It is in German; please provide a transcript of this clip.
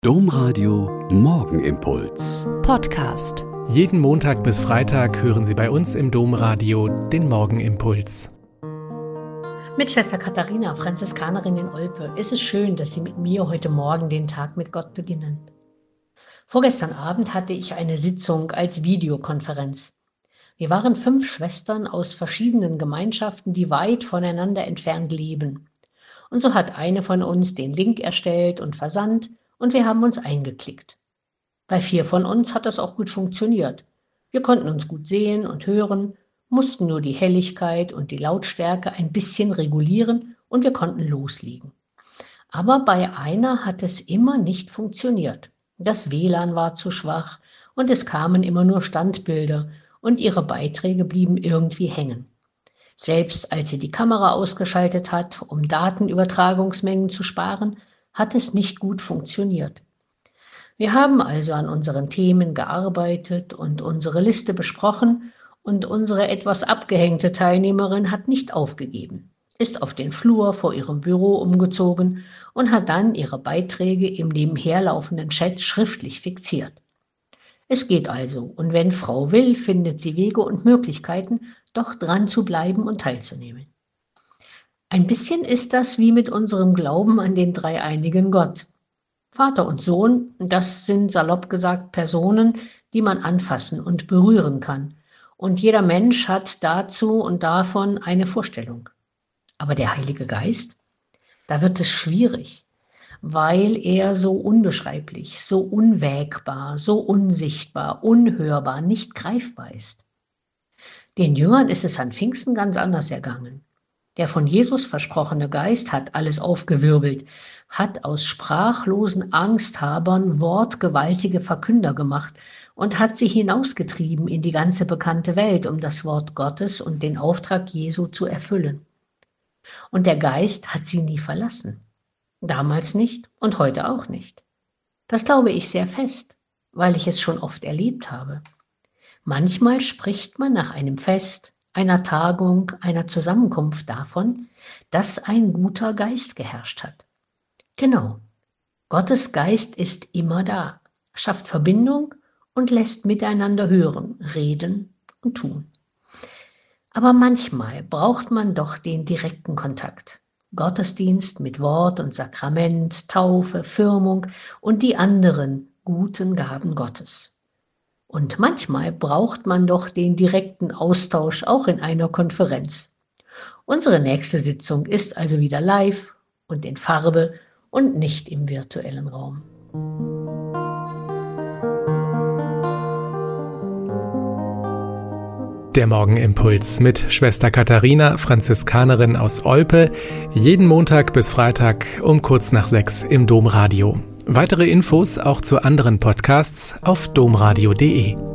Domradio Morgenimpuls. Podcast. Jeden Montag bis Freitag hören Sie bei uns im Domradio den Morgenimpuls. Mit Schwester Katharina, Franziskanerin in Olpe, ist es schön, dass Sie mit mir heute Morgen den Tag mit Gott beginnen. Vorgestern Abend hatte ich eine Sitzung als Videokonferenz. Wir waren 5 Schwestern aus verschiedenen Gemeinschaften, die weit voneinander entfernt leben. Und so hat eine von uns den Link erstellt und versandt und wir haben uns eingeklickt. Bei 4 von uns hat das auch gut funktioniert. Wir konnten uns gut sehen und hören, mussten nur die Helligkeit und die Lautstärke ein bisschen regulieren und wir konnten loslegen. Aber bei einer hat es immer nicht funktioniert. Das WLAN war zu schwach und es kamen immer nur Standbilder und ihre Beiträge blieben irgendwie hängen. Selbst als sie die Kamera ausgeschaltet hat, um Datenübertragungsmengen zu sparen, hat es nicht gut funktioniert. Wir haben also an unseren Themen gearbeitet und unsere Liste besprochen und unsere etwas abgehängte Teilnehmerin hat nicht aufgegeben, ist auf den Flur vor ihrem Büro umgezogen und hat dann ihre Beiträge im nebenher laufenden Chat schriftlich fixiert. Es geht also, und wenn Frau will, findet sie Wege und Möglichkeiten, doch dran zu bleiben und teilzunehmen. Ein bisschen ist das wie mit unserem Glauben an den dreieinigen Gott. Vater und Sohn, das sind salopp gesagt Personen, die man anfassen und berühren kann. Und jeder Mensch hat dazu und davon eine Vorstellung. Aber der Heilige Geist, da wird es schwierig, weil er so unbeschreiblich, so unwägbar, so unsichtbar, unhörbar, nicht greifbar ist. Den Jüngern ist es an Pfingsten ganz anders ergangen. Der von Jesus versprochene Geist hat alles aufgewirbelt, hat aus sprachlosen Angsthabern wortgewaltige Verkünder gemacht und hat sie hinausgetrieben in die ganze bekannte Welt, um das Wort Gottes und den Auftrag Jesu zu erfüllen. Und der Geist hat sie nie verlassen. Damals nicht und heute auch nicht. Das glaube ich sehr fest, weil ich es schon oft erlebt habe. Manchmal spricht man nach einem Fest, einer Tagung, einer Zusammenkunft davon, dass ein guter Geist geherrscht hat. Genau, Gottes Geist ist immer da, schafft Verbindung und lässt miteinander hören, reden und tun. Aber manchmal braucht man doch den direkten Kontakt. Gottesdienst mit Wort und Sakrament, Taufe, Firmung und die anderen guten Gaben Gottes. Und manchmal braucht man doch den direkten Austausch auch in einer Konferenz. Unsere nächste Sitzung ist also wieder live und in Farbe und nicht im virtuellen Raum. Der Morgenimpuls mit Schwester Katharina, Franziskanerin aus Olpe, jeden Montag bis Freitag um kurz nach 6 im Domradio. Weitere Infos auch zu anderen Podcasts auf domradio.de.